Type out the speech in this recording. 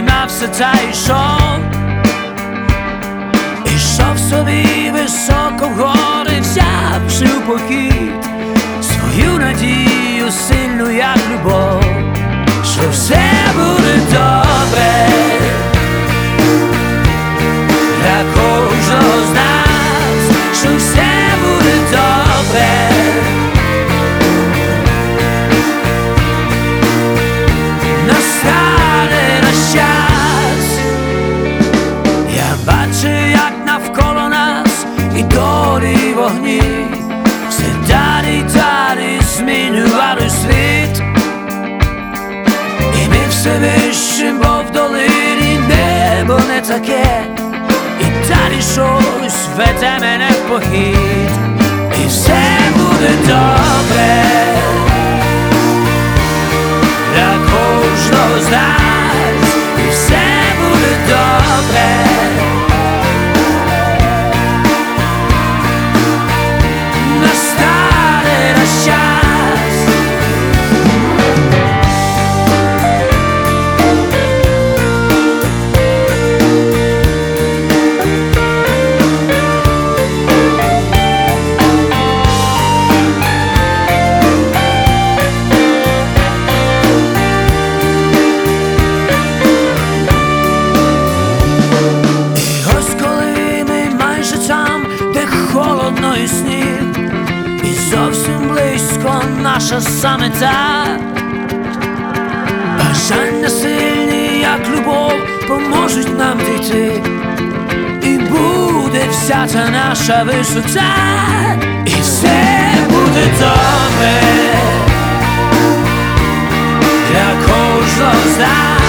піднявся та йшов, ішов собі високо вгори, взявши у похід свою надію сильну, як любов, що все буде добре для кожного з нас, що все буде добре. Настане наш час. Я бачу, як навколо нас і долі, і вогні все далі й далі змінювали світ, і ми все вище, бо в долині небо не таке, і далі щось веде мене в похід, і все буде добре для кожного з нас, і все буде добре. Настане наш час. Холодно і сніг, і зовсім близько наша самета. Бажання сильні, як любов, поможуть нам дійти, і буде вся та наша висота, і все буде добре для кожного з нас.